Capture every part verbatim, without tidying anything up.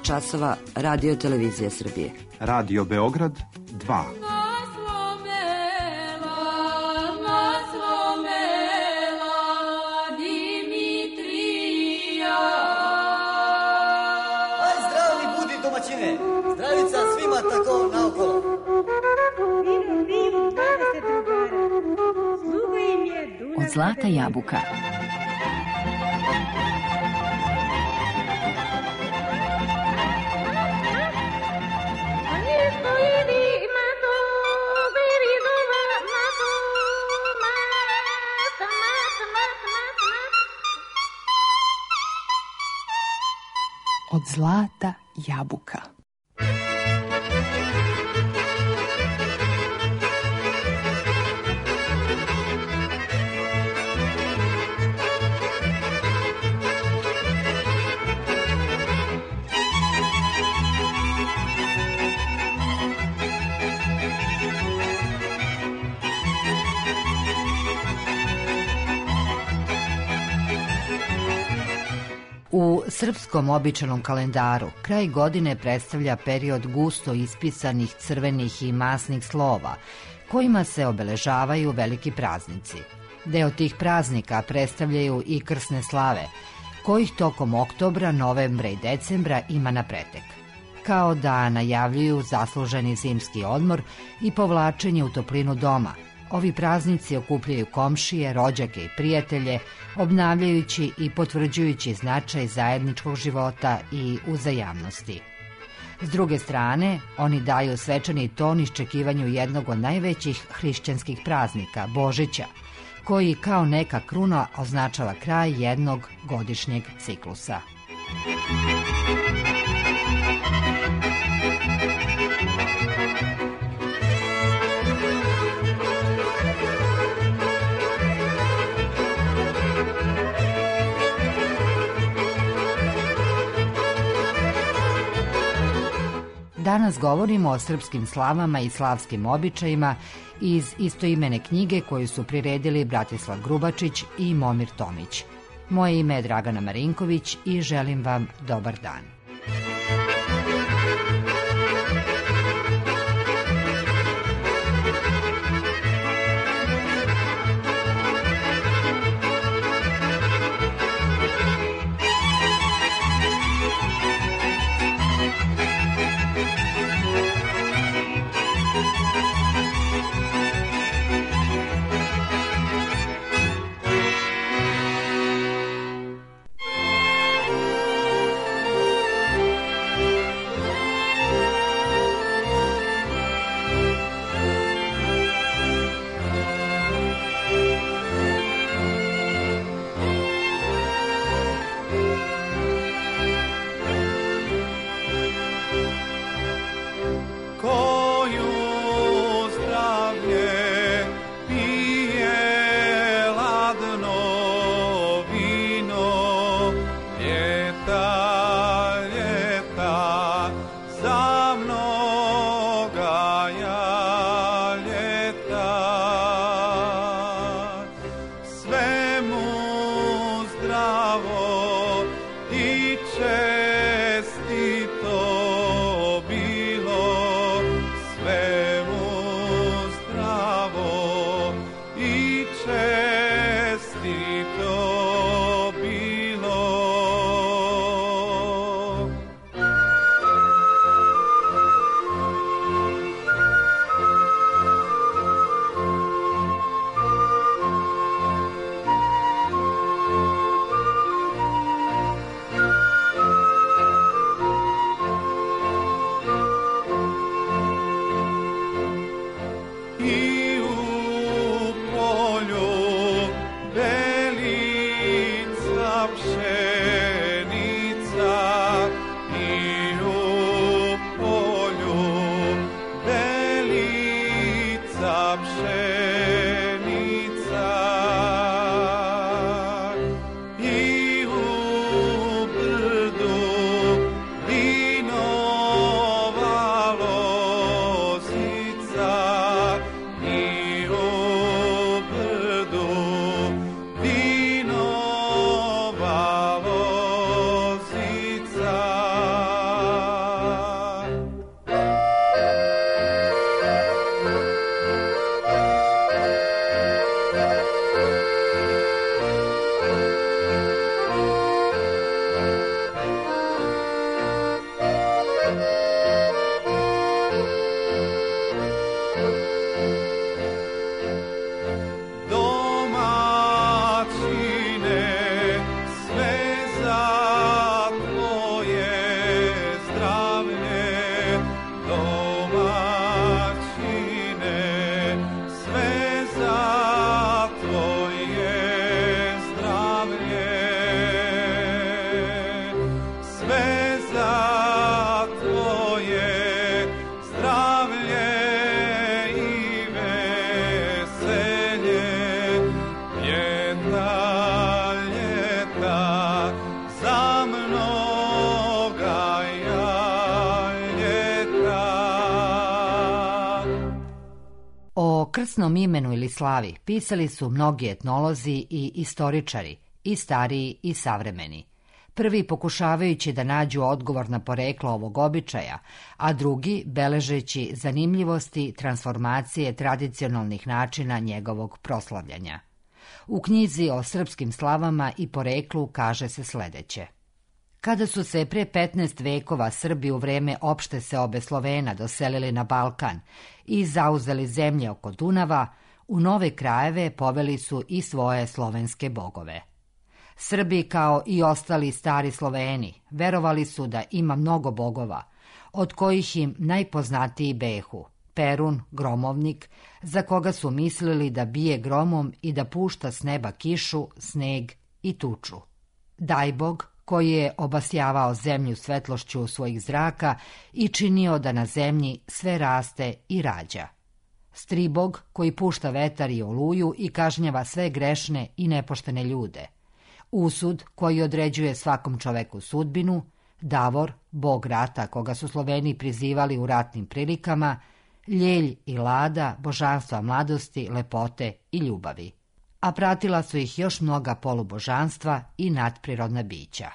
časova Radio Televizija Srbije. Radio Beograd dva. Zdravica svima tako naokolo. Od zlata jabuka. Od zlata jabuka. U srpskom običajnom kalendaru kraj godine predstavlja period gusto ispisanih crvenih i masnih slova, kojima se obeležavaju veliki praznici. Deo tih praznika predstavljaju i krsne slave, kojih tokom oktobra, novembra i decembra ima na pretek. Kao da najavljuju zasluženi zimski odmor i povlačenje u toplinu doma, ovi praznici okupljaju komšije, rođake i prijatelje, obnavljajući i potvrđujući značaj zajedničkog života i uzajamnosti. S druge strane, oni daju svečani ton iščekivanju jednog od najvećih hrišćanskih praznika, Božića, koji kao neka kruna označava kraj jednog godišnjeg ciklusa. Danas govorimo o srpskim slavama i slavskim običajima iz istoimene knjige koju su priredili Bratislav Grubačić i Momir Tomić. Moje ime je Dragana Marinković i želim vam dobar dan. krsnom imenu ili slavi pisali su mnogi etnolozi i istoričari, i stariji i savremeni. Prvi pokušavajući da nađu odgovor na poreklo ovog običaja, a drugi beležeći zanimljivosti transformacije tradicionalnih načina njegovog proslavljanja. U knjizi o srpskim slavama i poreklu kaže se sledeće. Kada su se pre petnaest vekova Srbi u vreme opšte seobe Slovena doselili na Balkan i zauzeli zemlje oko Dunava, u nove krajeve poveli su i svoje slovenske bogove. Srbi, kao i ostali stari Sloveni, verovali su da ima mnogo bogova, od kojih im najpoznatiji behu Perun, gromovnik, za koga su mislili da bije gromom i da pušta s neba kišu, sneg i tuču. Dajbog, koji je obasjavao zemlju svetlošću svojih zraka i činio da na zemlji sve raste i rađa. Stribog, koji pušta vetar i oluju i kažnjava sve grešne i nepoštene ljude. Usud, koji određuje svakom čoveku sudbinu. Davor, bog rata, koga su Sloveni prizivali u ratnim prilikama. Ljelj i Lada, božanstva mladosti, lepote i ljubavi. A pratila su ih još mnoga polubožanstva i nadprirodna bića.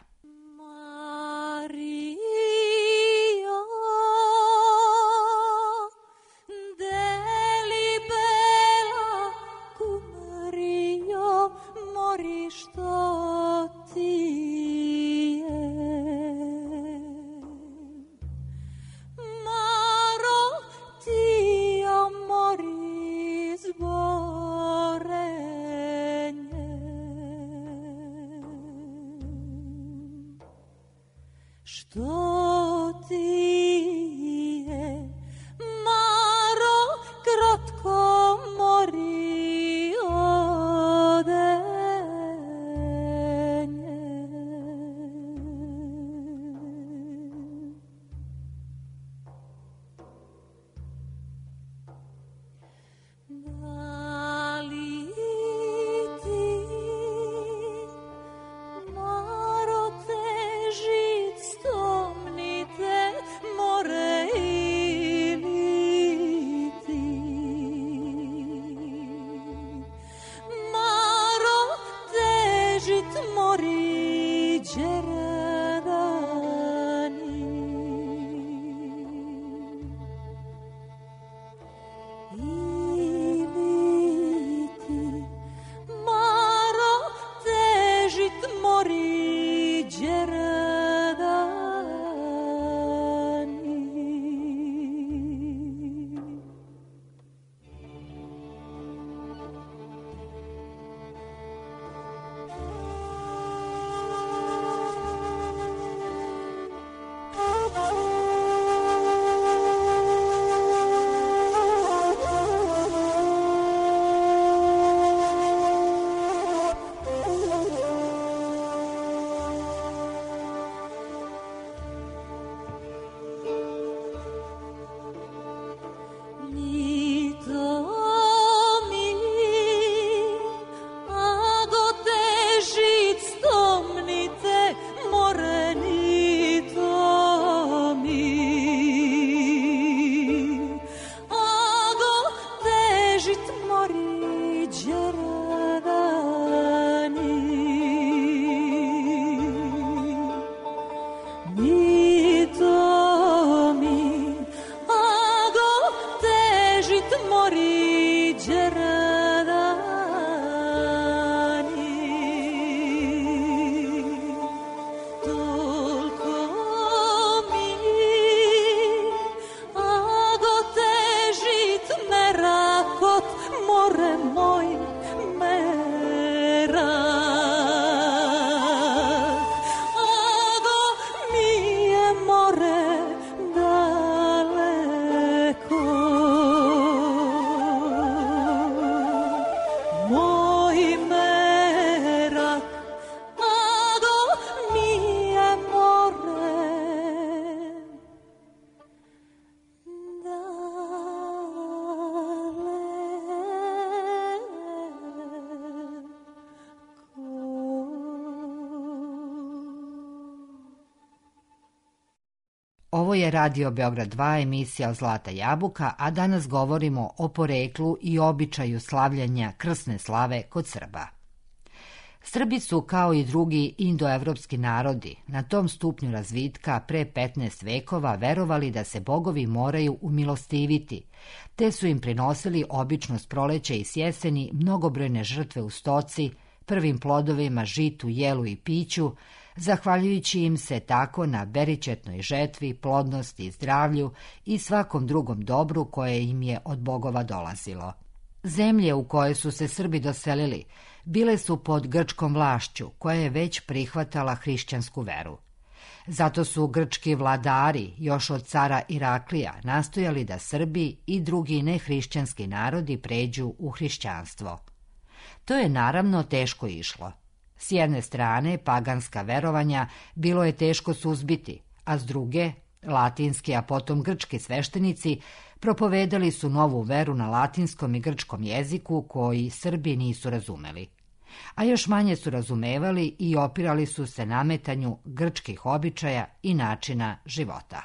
Ovo je Radio Beograd dva, emisija Zlata jabuka, a danas govorimo o poreklu i običaju slavljanja krsne slave kod Srba. Srbi su, kao i drugi indoevropski narodi, na tom stupnju razvitka pre petnaest vekova verovali da se bogovi moraju umilostiviti, te su im prinosili obično s proleća i s jeseni mnogobrojne žrtve u stoci, prvim plodovima, žitu, jelu i piću, zahvaljujući im se tako na beričetnoj žetvi, plodnosti i zdravlju i svakom drugom dobru koje im je od bogova dolazilo. Zemlje u koje su se Srbi doselili bile su pod grčkom vlašću, koja je već prihvatala hrišćansku veru. Zato su grčki vladari, još od cara Iraklija, nastojali da Srbi i drugi nehrišćanski narodi pređu u hrišćanstvo. To je naravno teško išlo. S jedne strane, paganska verovanja bilo je teško suzbiti, a s druge, latinski, a potom grčki sveštenici propovedali su novu veru na latinskom i grčkom jeziku koji Srbi nisu razumeli. A još manje su razumevali i opirali su se nametanju grčkih običaja i načina života.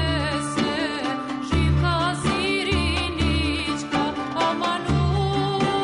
Živka Zirinićka, Amanu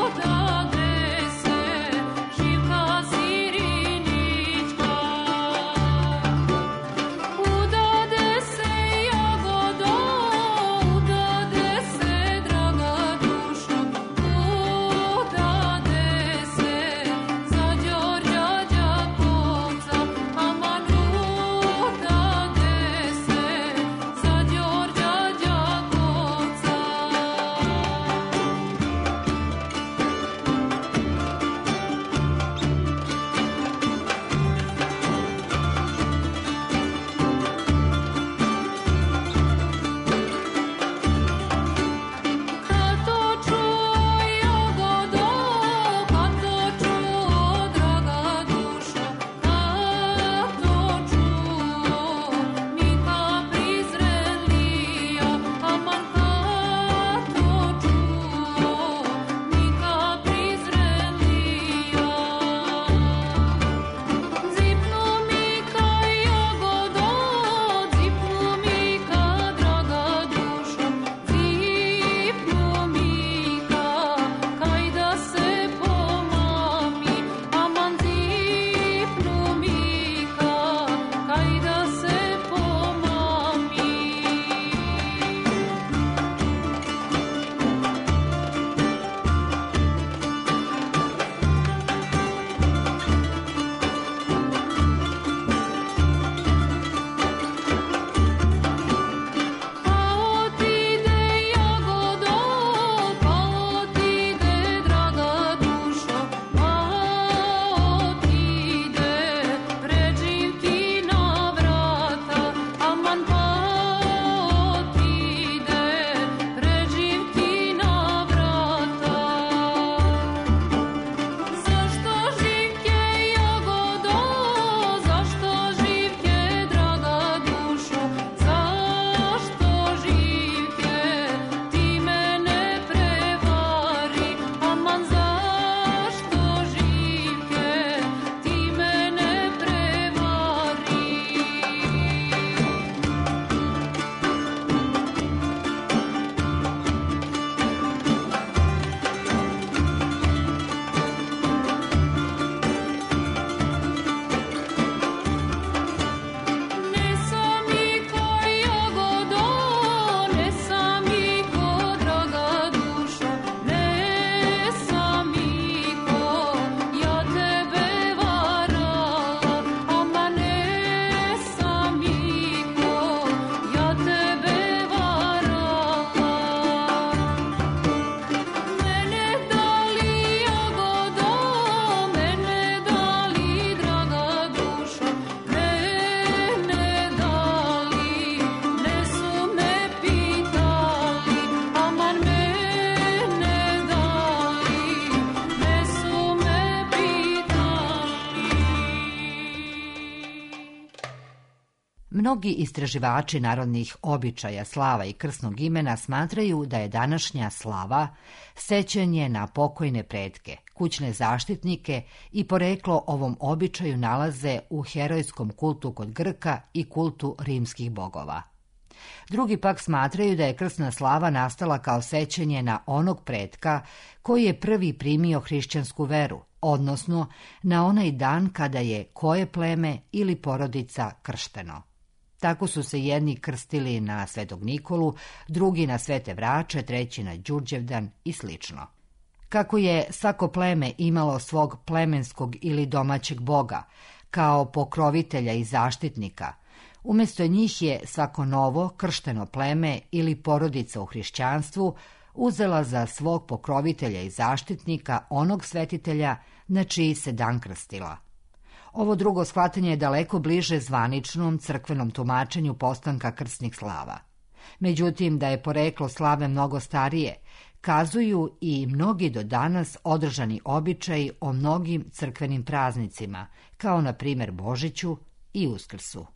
Mnogi istraživači narodnih običaja, slava i krsnog imena smatraju da je današnja slava sećanje na pokojne pretke, kućne zaštitnike i poreklo ovom običaju nalaze u herojskom kultu kod Grka i kultu rimskih bogova. Drugi pak smatraju da je krsna slava nastala kao sećanje na onog pretka koji je prvi primio hrišćansku veru, odnosno na onaj dan kada je koje pleme ili porodica kršteno. Tako su se jedni krstili na Svetog Nikolu, drugi na Svete Vrače, treći na Đurđevdan i slično. Kako je svako pleme imalo svog plemenskog ili domaćeg boga, kao pokrovitelja i zaštitnika, umjesto njih je svako novo kršteno pleme ili porodica u hrišćanstvu uzela za svog pokrovitelja i zaštitnika onog svetitelja na čiji se dan krstila. Ovo drugo shvatanje je daleko bliže zvaničnom crkvenom tumačenju postanka krsnih slava. Međutim, da je poreklo slave mnogo starije, kazuju i mnogi do danas održani običaji o mnogim crkvenim praznicima, kao na primjer Božiću i Uskrsu.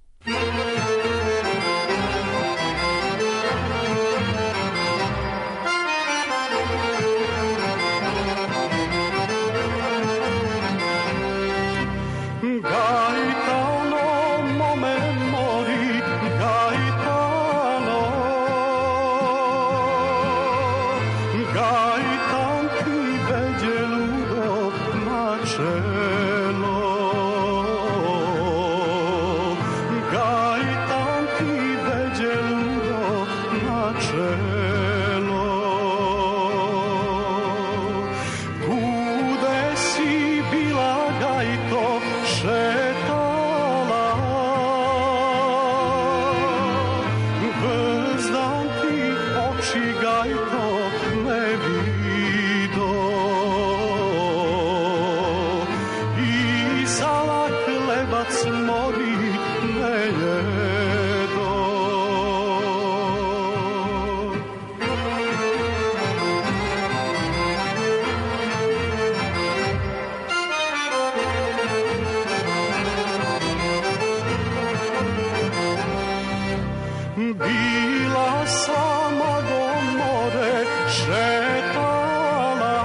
Bila sama do more šetala,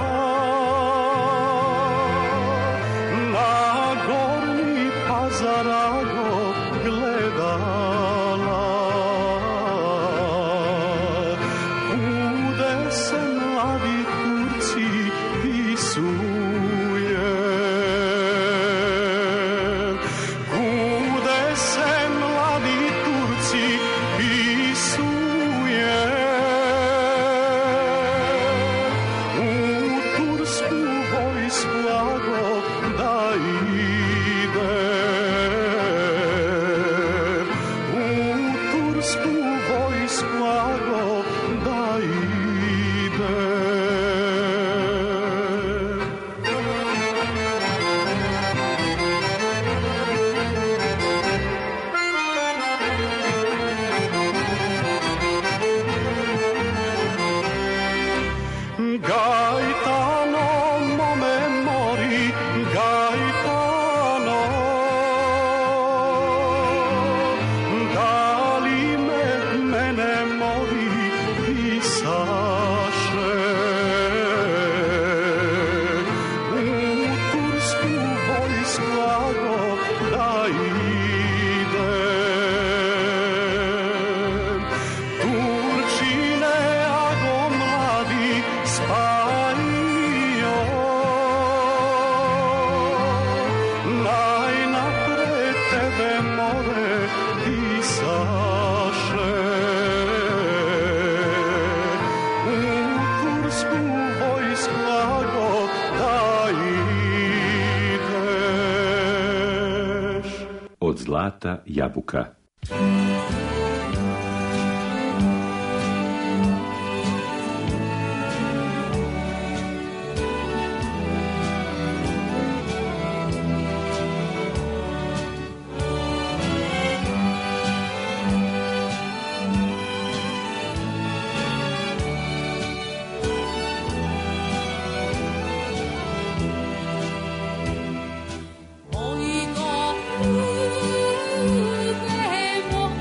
na Gornji Pazarago gledala, kude se mladi Turci pisuje, kude se mladi Turci pisuje, u tursku vojsku lago da ide, u tursku vojsku lago da ide. Gaetano, mome mori, Gaetano, da li me mene mori pisaše, u tursku vojsku lago da ide. Turčine, ago mladi, spalio, najnapred tebe more pisaše, u tursku vojsku lago da ideš. Od zlata jabuka. Moji go,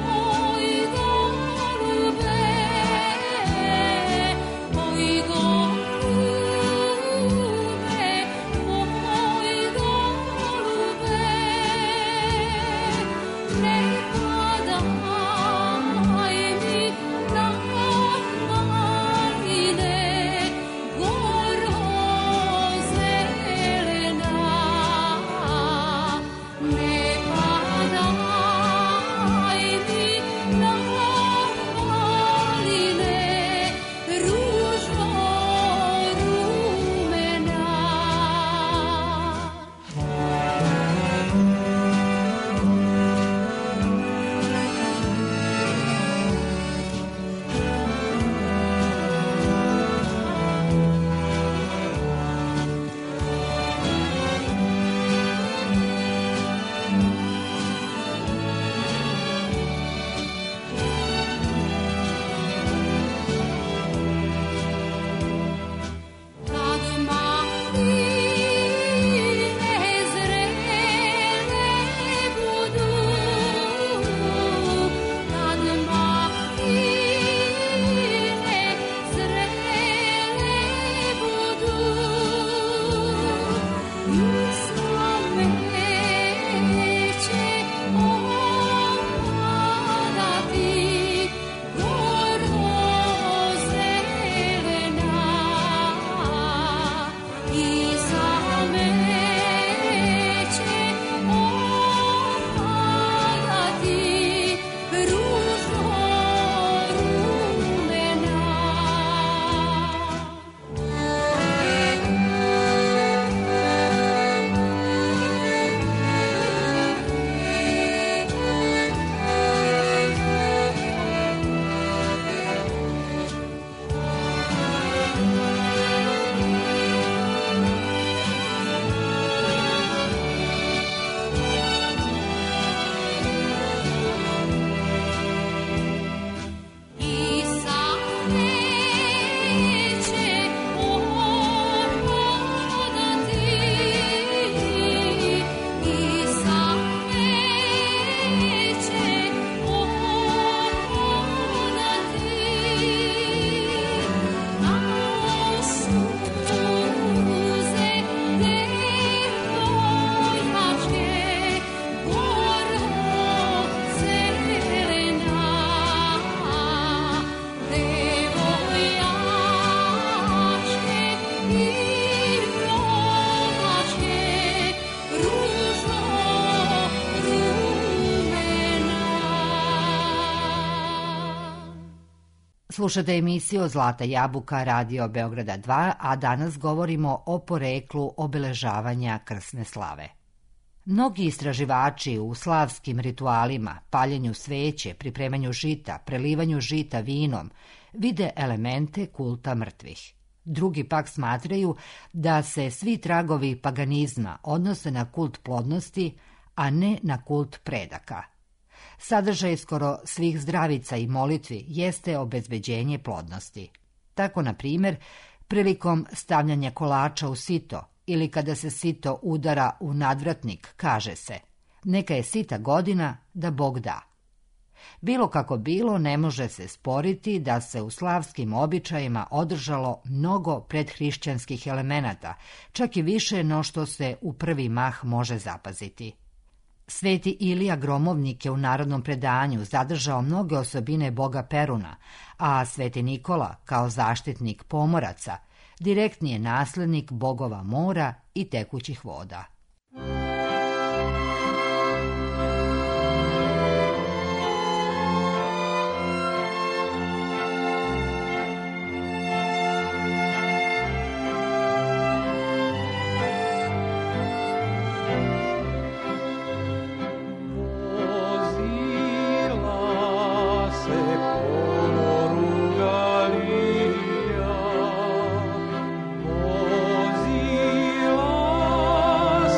Slušate emisiju Zlata jabuka Radio Beograda dva, a danas govorimo o poreklu obeležavanja krsne slave. Mnogi istraživači u slavskim ritualima, paljenju sveće, pripremanju žita, prelivanju žita vinom, vide elemente kulta mrtvih. Drugi pak smatraju da se svi tragovi paganizma odnose na kult plodnosti, a ne na kult predaka. Sadržaj skoro svih zdravica i molitvi jeste obezbeđenje plodnosti. Tako, na primjer, prilikom stavljanja kolača u sito ili kada se sito udara u nadvratnik, kaže se: neka je sita godina da Bog da. Bilo kako bilo, ne može se sporiti da se u slavskim običajima održalo mnogo predhrišćanskih elemenata, čak i više no što se u prvi mah može zapaziti. Sveti Ilija Gromovnik je u narodnom predanju zadržao mnoge osobine boga Peruna, a Sveti Nikola, kao zaštitnik pomoraca, direktni je naslednik bogova mora i tekućih voda. Vozila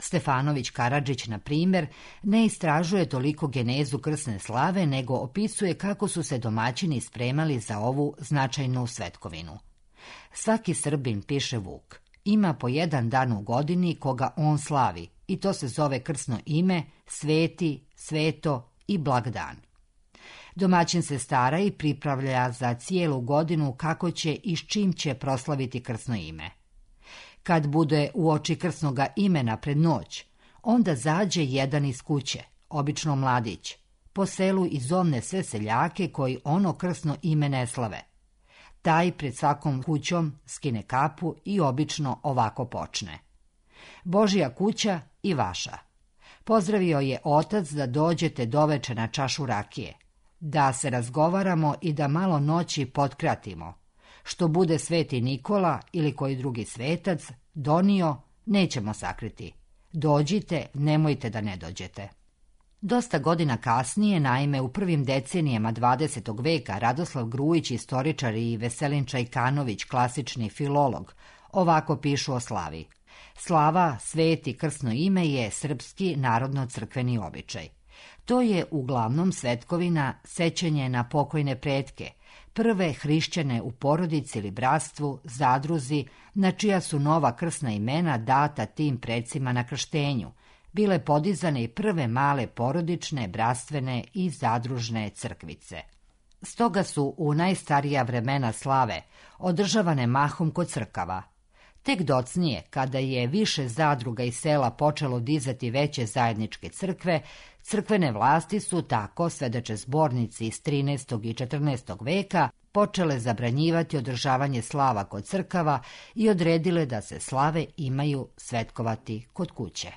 Stefanović Karadžić, na primjer, ne istražuje toliko genezu krsne slave, nego opisuje kako su se domaćini spremali za ovu značajnu svetkovinu. Svaki Srbin, piše Vuk, ima po jedan dan u godini koga on slavi, i to se zove krsno ime, sveti, sveto i blagdan. Domaćin se stara i pripravlja za cijelu godinu kako će i s čim će proslaviti krsno ime. Kad bude u oči krsnoga imena pred noć, onda zađe jedan iz kuće, obično mladić, po selu i zovne sve seljake koji ono krsno ime ne slave. Taj pred svakom kućom skine kapu i obično ovako počne: Božja kuća i vaša. Pozdravio je otac da dođete doveče na čašu rakije, da se razgovaramo i da malo noći potkratimo. Što bude Sveti Nikola ili koji drugi svetac donio, nećemo sakriti. Dođite, nemojte da ne dođete. Dosta godina kasnije, naime u prvim decenijama dvadesetog veka, Radoslav Grujić, istoričar, i Veselin Čajkanović, klasični filolog, ovako pišu o slavi. Slava, sveti krsno ime, je srpski narodno-crkveni običaj. To je uglavnom svetkovina sećanje na pokojne pretke, prve hrišćane u porodici ili bratstvu, zadruzi, na čija su nova krsna imena data tim precima na krštenju, bile podizane i prve male porodične, bratstvene i zadružne crkvice. Stoga su u najstarija vremena slave održavane mahom kod crkava. Tek docnije, kada je više zadruga i sela počelo dizati veće zajedničke crkve, crkvene vlasti su tako, svedoče zbornici iz trinaestog i četrnaestog veka, počele zabranjivati održavanje slava kod crkava i odredile da se slave imaju svetkovati kod kuće.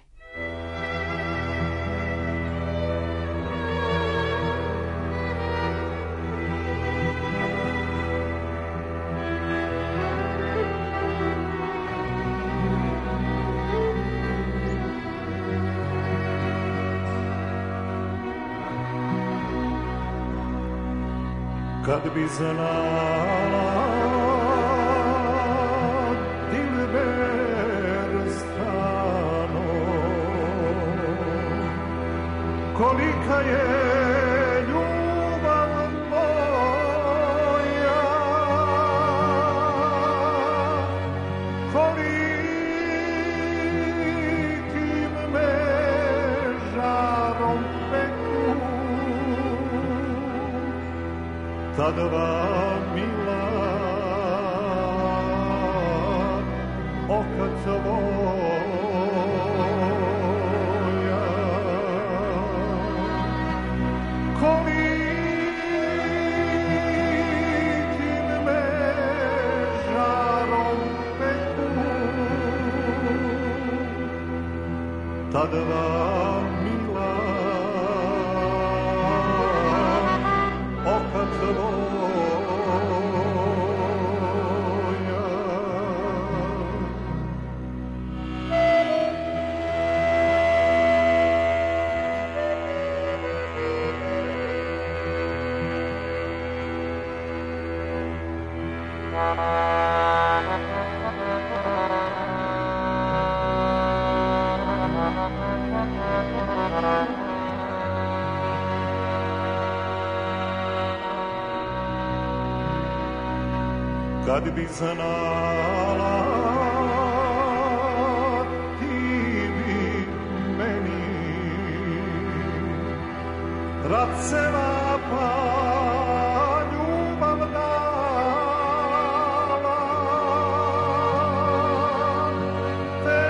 Kad bi znala Dilber strano kolika je ljubav moja, kolikim me žarom peku ta dva mila oka tvoja, kolikim me žarom peku ta dva mila oka tvoja. Kad bi znala ti bi meni raceva pa ljubav dala, te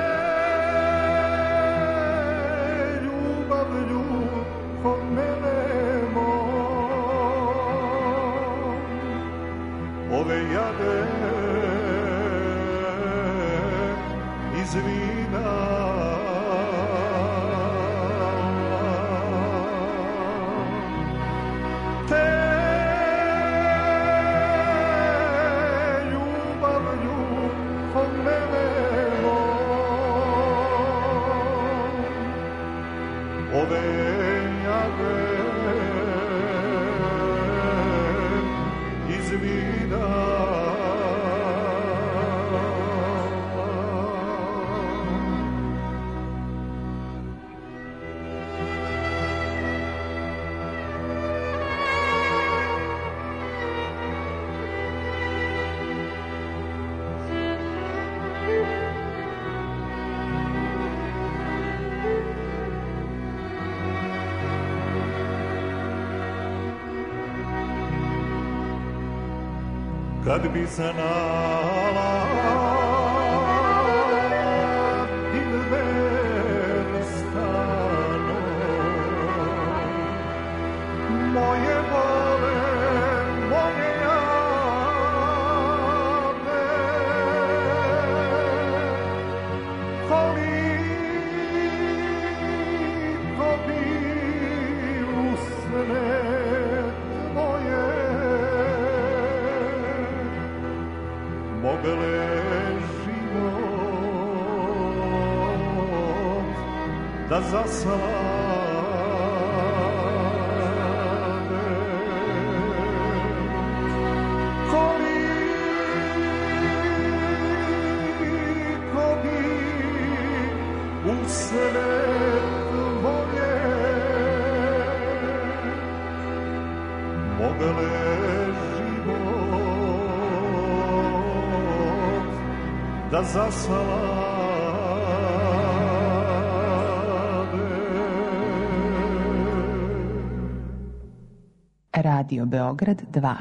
ljubavlju kod mene ove jade iz vina te ljubavlju kod mene ove jade iz vina. kad bi znala inverstano moje vole, moje jave, koliko bi usred moje mogle život da zaslade. Koliko bi usred moje mogle da zaslade. Radio Beograd dva.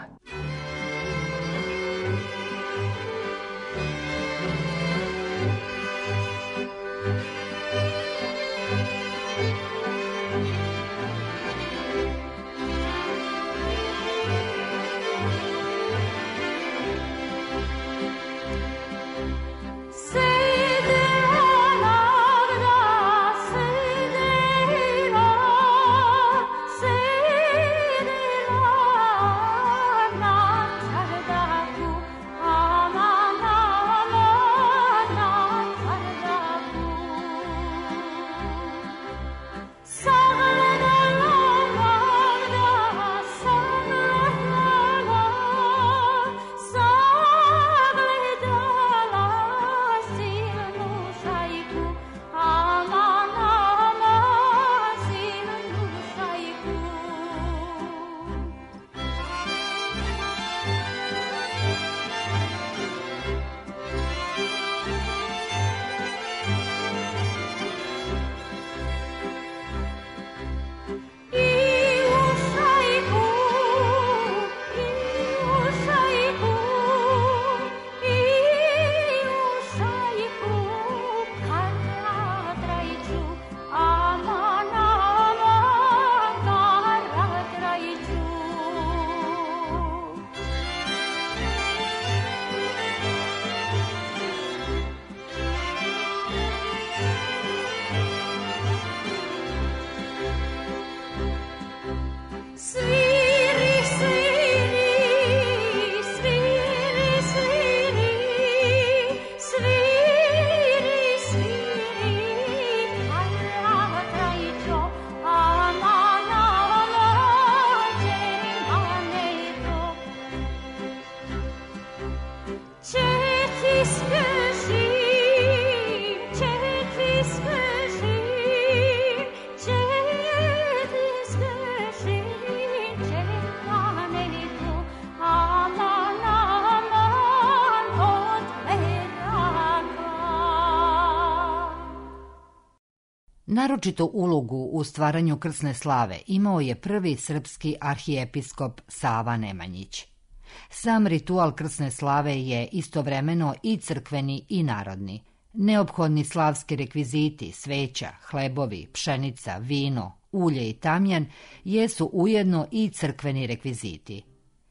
Naročitu ulogu u stvaranju krsne slave imao je prvi srpski arhijepiskop Sava Nemanjić. Sam ritual krsne slave je istovremeno i crkveni i narodni. Neophodni slavski rekviziti, sveća, hlebovi, pšenica, vino, ulje i tamjan jesu ujedno i crkveni rekviziti.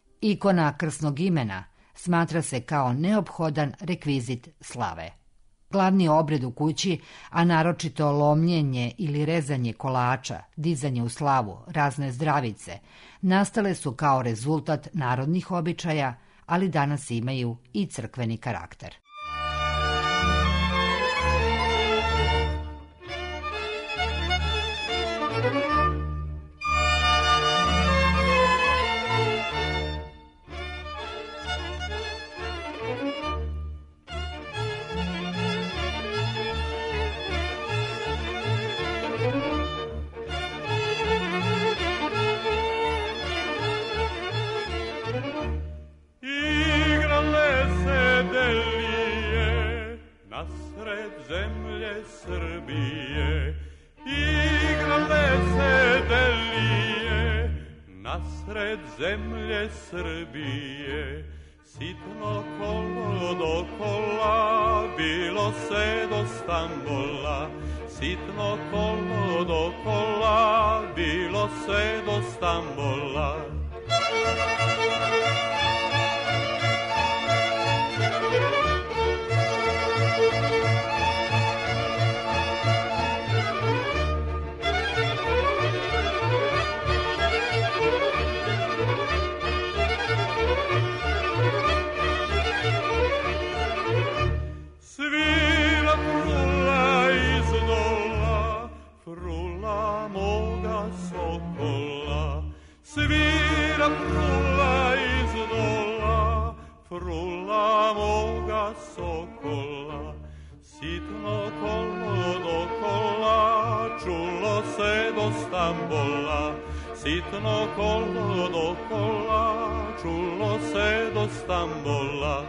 Ikona krsnog imena smatra se kao neophodan rekvizit slave. Glavni obred u kući, a naročito lomljenje ili rezanje kolača, dizanje u slavu, razne zdravice, nastale su kao rezultat narodnih običaja, ali danas imaju i crkveni karakter. Sred zemlje Srbije Sitno kolo do kola, bilo se do Stambola. Sitno kolo do kola, bilo se do Stambola. Svira frula iz dola, frula moga sokola. Svira frula iz dola, frula moga sokola. Sitno kolo do kola, čulo se do Stambola. Sitno kolo do kola, čulo se do Stambola.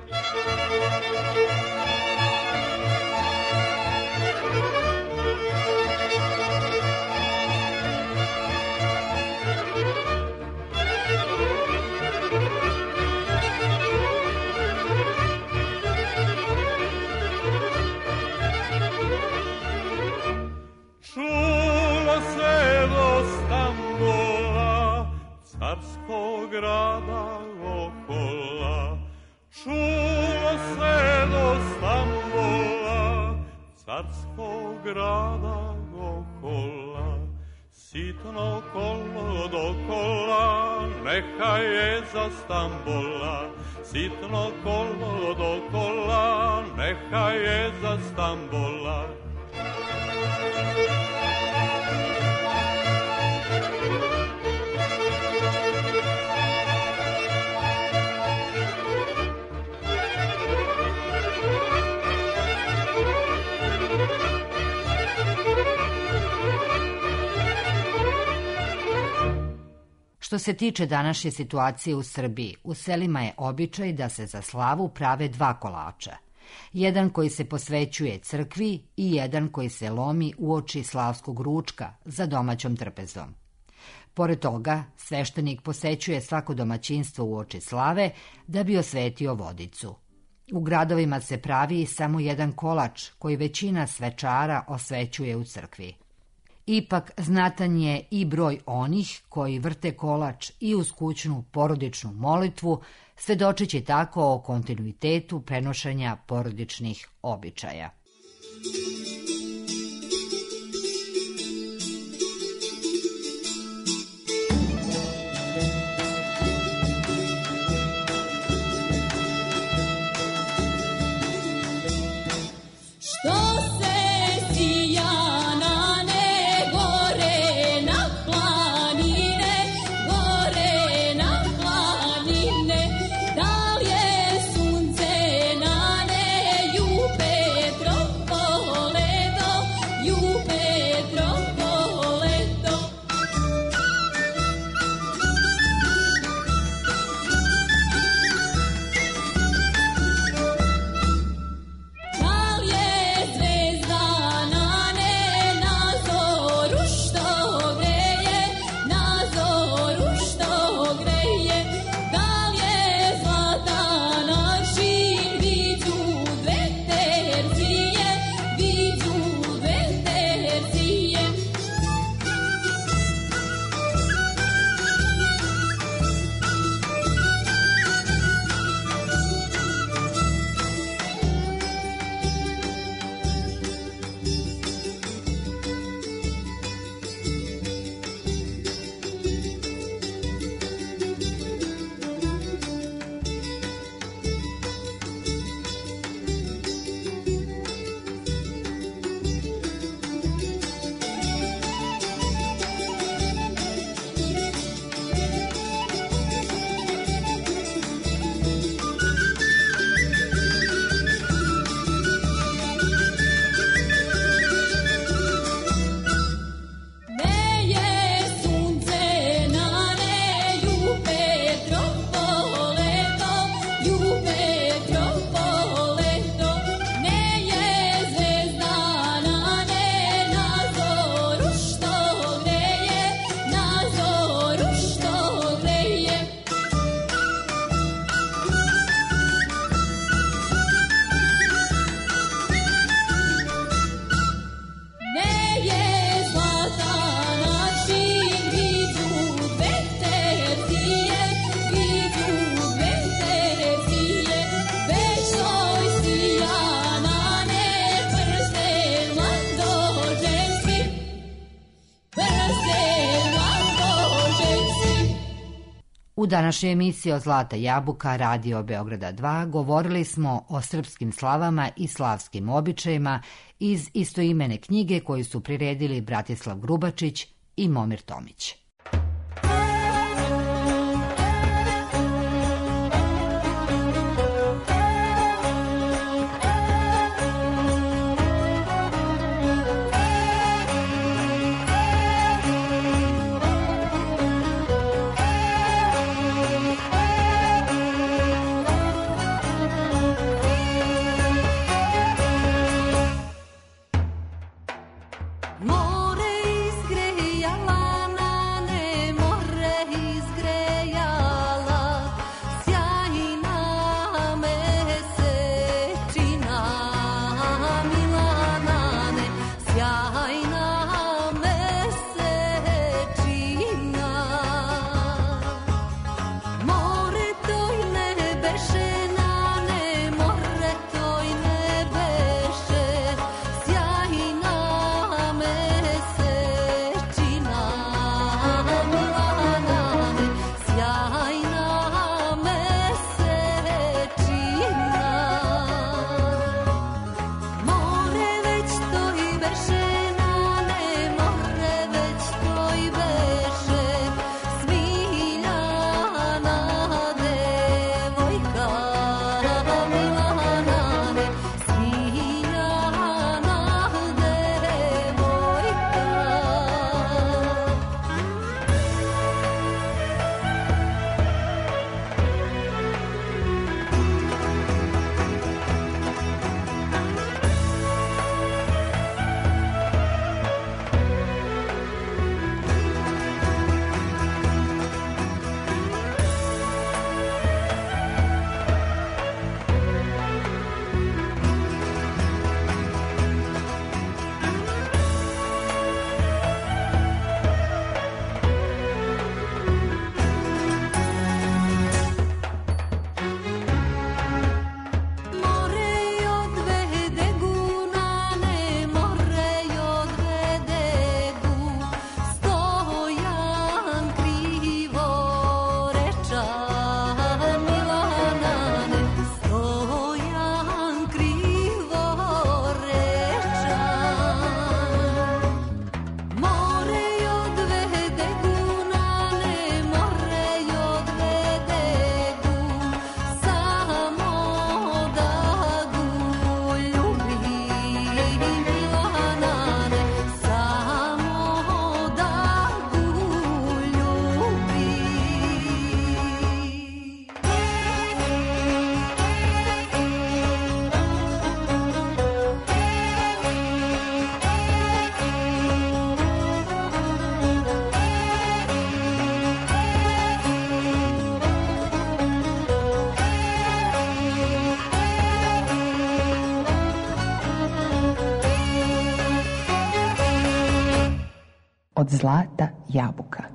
Čulo se do Stambola, carskog grada okola. Čulo se do Stambola, carskog grada okola. Sitno kolo do kola, neka je za Stambola. Sitno kolo do kola, neka je za Stambola. Što se tiče današnje situacije u Srbiji, u selima je običaj da se za slavu prave dva kolača. Jedan koji se posvećuje crkvi i jedan koji se lomi uoči slavskog ručka za domaćom trpezom. Pored toga, sveštenik posećuje svako domaćinstvo uoči slave da bi osvetio vodicu. U gradovima se pravi samo jedan kolač koji većina svečara osvećuje u crkvi. Ipak znatan je i broj onih koji vrte kolač i uz kućnu porodičnu molitvu, svedočeći tako o kontinuitetu prenošenja porodičnih običaja. Petro pole U današnjoj emisiji od Zlata jabuka Radio Beograda dva govorili smo o srpskim slavama i slavskim običajima iz istoimene knjige koju su priredili Bratislav Grubačić i Momir Tomić. Od Zlata jabuka.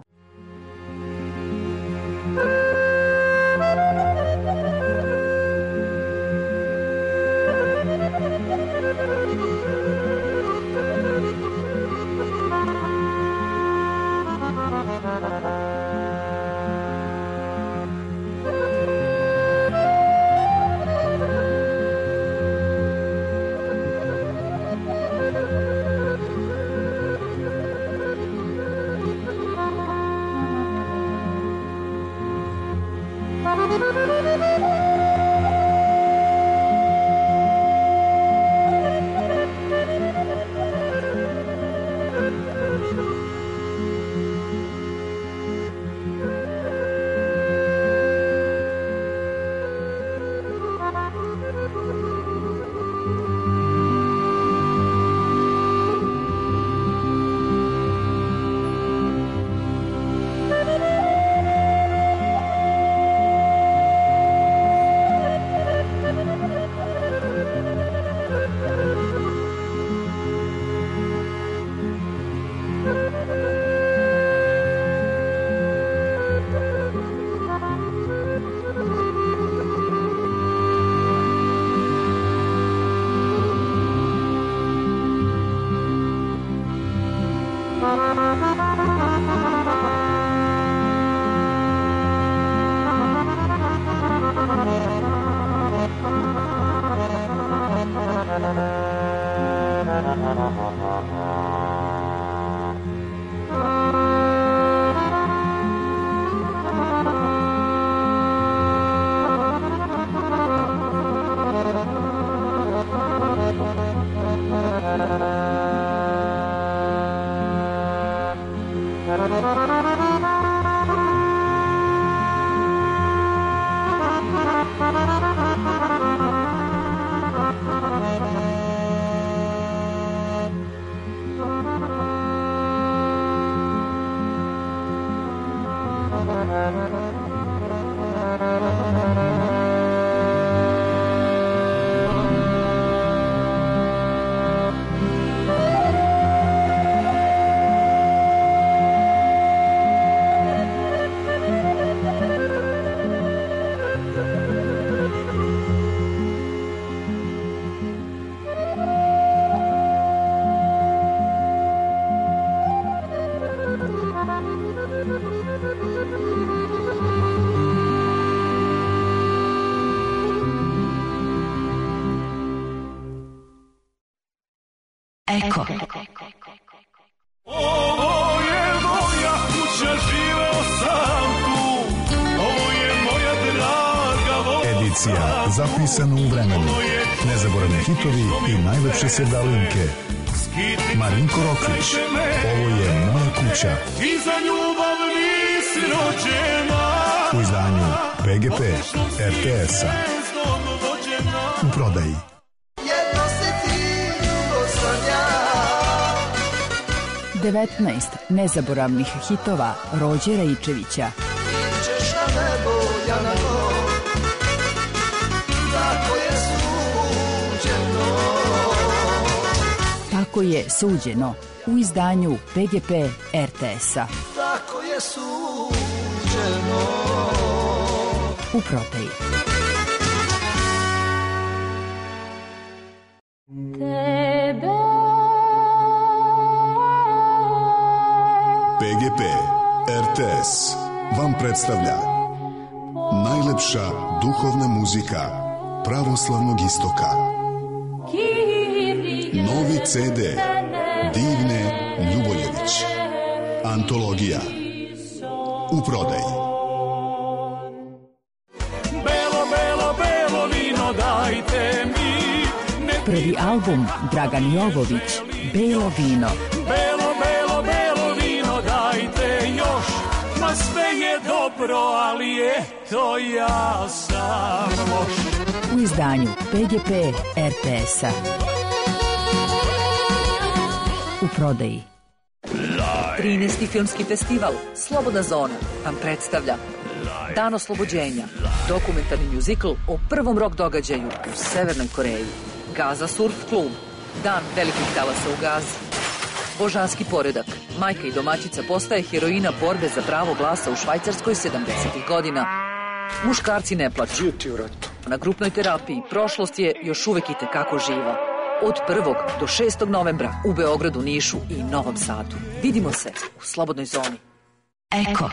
Eko. Ovo je moja kuća, živeo sam tu. Ovo je moja draga voda. Edicija zapisana u vremenu. Nezaboravni hitovi i najlepše sevdalinke. Marinko Roklić. Ovo je moja kuća. I za ljubav nisi rođena. U izdanju P G P R T S-a. U prodaji. devetnaest nezaboravnih hitova Rođera Ičevića. Tako je suđeno u izdanju P G P R T S-a. Tako je suđeno. U prodaji. P G P R T S vam predstavlja najlepša duhovna muzika pravoslavnog istoka. Novi C D Divne Ljuboljević. Antologija. U prodaji. Belo, belo, belo vino dajte mi. Prvi album Dragan Jovović, Belo vino. Belo, belo, belo vino dajte još. Ma sve je dobro, ali eto ja sam loš. U izdanju P G P R T S-a. U prodaji. trinaesti filmski festival Slobodna zona vam predstavlja Dan oslobođenja, dokumentarni mjuzikl o prvom rock događaju u Severnoj Koreji. Gaza Surf klub, Dan velikih talasa u Gazi. Božanski poredak, majka i domaćica postaje heroina borbe za pravo glasa u Švajcarskoj sedamdesetih godina. Muškarci ne plaču. Na grupnoj terapiji prošlost je još uvek i tekako živa. Od prvog do šestog novembra u Beogradu, Nišu i Novom Sadu. Vidimo se u Slobodnoj zoni. Eko.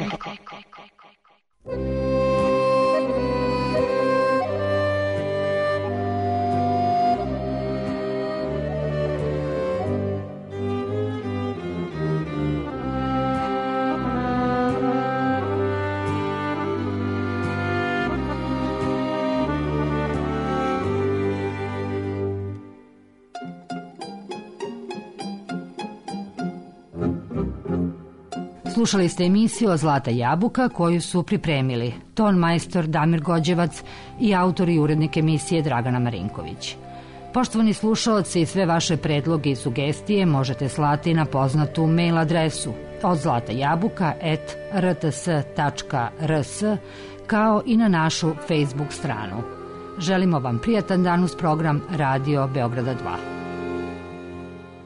Slušali ste emisiju Zlata jabuka koju su pripremili ton majstor Damir Gođevac i autor i urednik emisije Dragana Marinković. Poštovani slušaoci, sve vaše predloge i sugestije možete slati na poznatu mail adresu od zlatajabuka at r t s tačka r s kao i na našu Facebook stranu. Želimo vam prijatan dan uz program Radio Beograda dva.